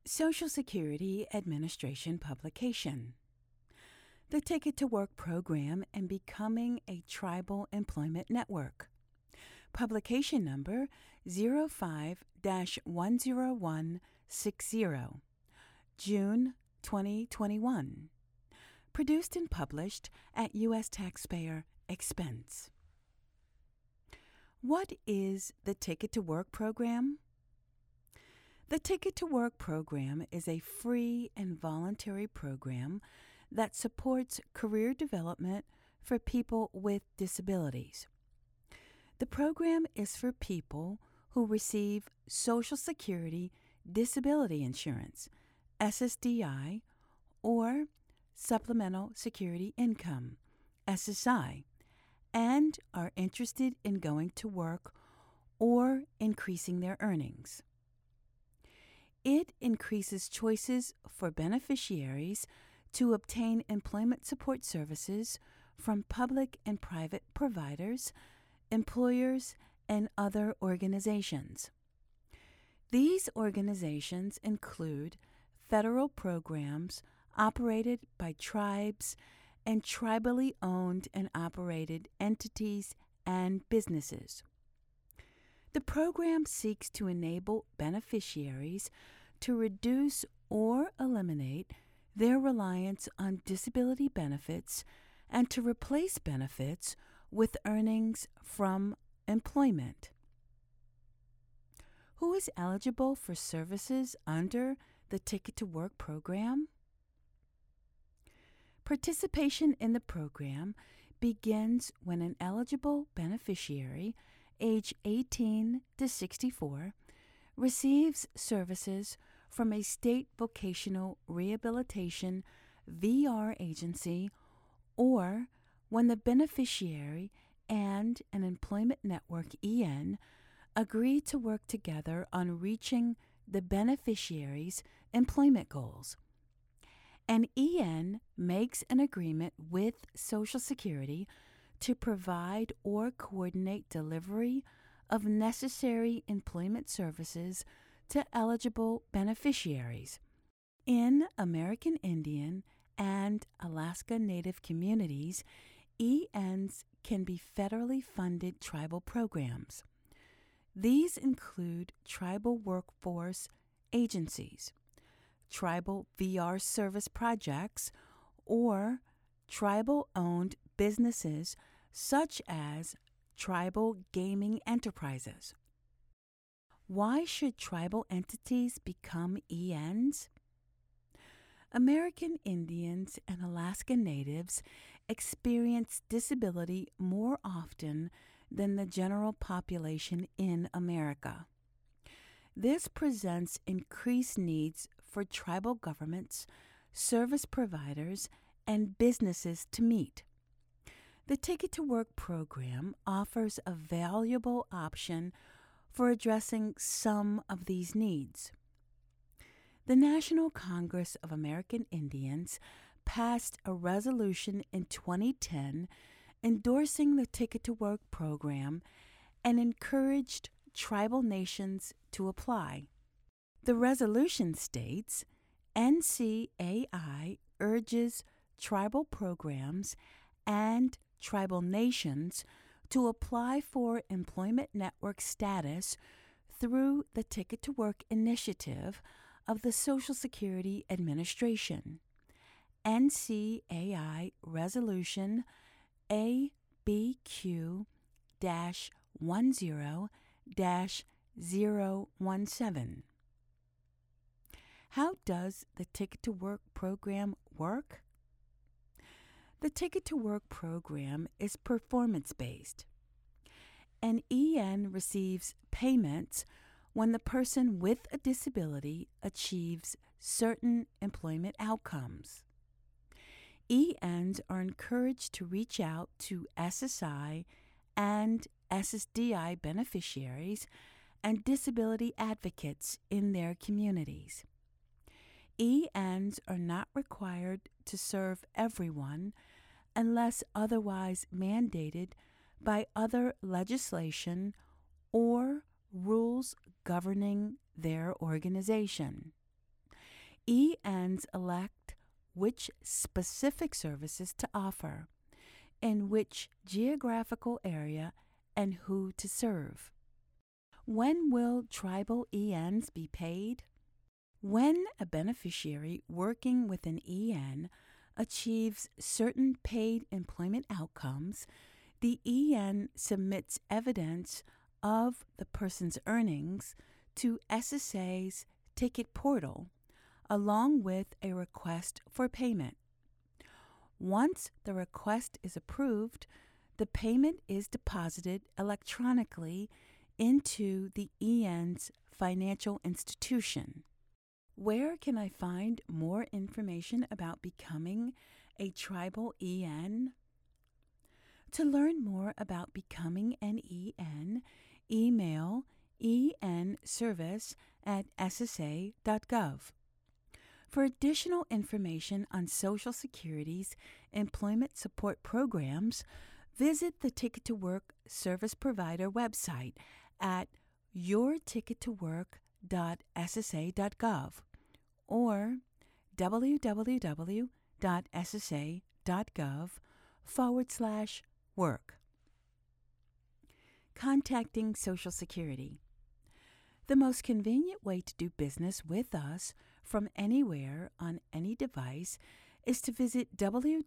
Social Security Administration publication. The Ticket to Work program and becoming a tribal employment network. Publication number 05-10160, June 2021. Produced and published at U.S. taxpayer expense. What is the Ticket to Work program? The Ticket to Work program is a free and voluntary program that supports career development for people with disabilities. The program is for people who receive Social Security Disability Insurance, SSDI, or Supplemental Security Income, SSI, and are interested in going to work or increasing their earnings. It increases choices for beneficiaries to obtain employment support services from public and private providers, employers, and other organizations. These organizations include federal programs operated by tribes and tribally owned and operated entities and businesses. The program seeks to enable beneficiaries to reduce or eliminate their reliance on disability benefits and to replace benefits with earnings from employment. Who is eligible for services under the Ticket to Work program? Participation in the program begins when an eligible beneficiary, age 18 to 64, receives services from a state vocational rehabilitation VR agency, or when the beneficiary and an employment network EN agree to work together on reaching the beneficiary's employment goals. An EN makes an agreement with Social Security to provide or coordinate delivery of necessary employment services to eligible beneficiaries. In American Indian and Alaska Native communities, ENs can be federally funded tribal programs. These include tribal workforce agencies, tribal VR service projects, or tribal-owned businesses such as tribal gaming enterprises. Why should tribal entities become ENs? American Indians and Alaska Natives experience disability more often than the general population in America. This presents increased needs for tribal governments, service providers, and businesses to meet. The Ticket to Work program offers a valuable option for addressing some of these needs. The National Congress of American Indians passed a resolution in 2010 endorsing the Ticket to Work program and encouraged tribal nations to apply. The resolution states, NCAI urges tribal programs and tribal nations to apply for employment network status through the Ticket to Work initiative of the Social Security Administration. NCAI Resolution ABQ-10-017. How does the Ticket to Work program work? The Ticket to Work program is performance-based. An EN receives payments when the person with a disability achieves certain employment outcomes. ENs are encouraged to reach out to SSI and SSDI beneficiaries and disability advocates in their communities. ENs are not required to serve everyone unless otherwise mandated by other legislation or rules governing their organization. ENs elect which specific services to offer, in which geographical area, and who to serve. When will tribal ENs be paid? When a beneficiary working with an EN achieves certain paid employment outcomes, the EN submits evidence of the person's earnings to SSA's ticket portal, along with a request for payment. Once the request is approved, the payment is deposited electronically into the EN's financial institution. Where can I find more information about becoming a tribal EN? To learn more about becoming an EN, email enservice@ssa.gov. For additional information on Social Security's employment support programs, visit the Ticket to Work service provider website at yourtickettowork.ssa.gov or www.ssa.gov/work. Contacting Social Security. The most convenient way to do business with us from anywhere on any device is to visit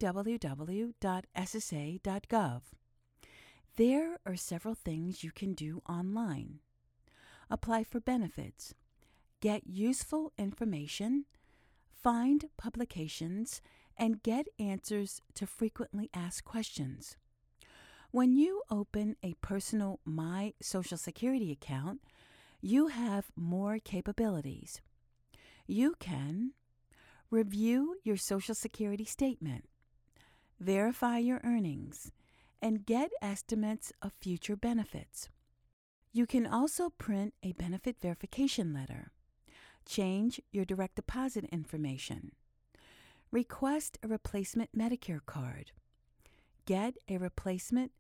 www.ssa.gov. There are several things you can do online. Apply for benefits, get useful information, find publications, and get answers to frequently asked questions. When you open a personal My Social Security account, you have more capabilities. You can review your Social Security statement, verify your earnings, and get estimates of future benefits. You can also print a benefit verification letter, change your direct deposit information, request a replacement Medicare card, get a replacement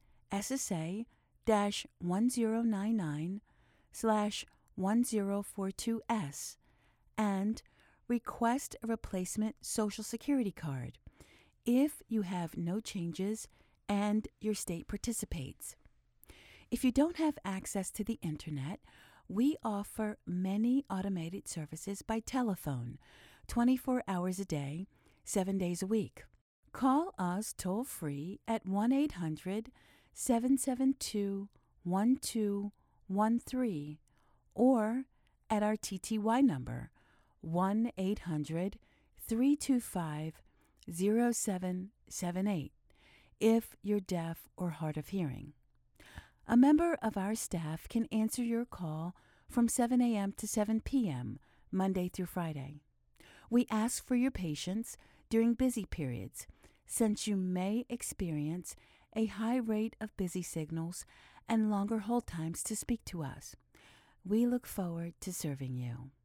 SSA-1099/1042S, and request a replacement Social Security card if you have no changes and your state participates. If you don't have access to the Internet, we offer many automated services by telephone, 24 hours a day, 7 days a week. Call us toll-free at 1-800-772-1213 or at our TTY number, 1-800-325-0778, if you're deaf or hard of hearing. A member of our staff can answer your call from 7 a.m. to 7 p.m., Monday through Friday. We ask for your patience during busy periods, since you may experience a high rate of busy signals and longer hold times to speak to us. We look forward to serving you.